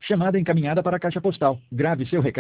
Chamada encaminhada para a caixa postal. Grave seu recado.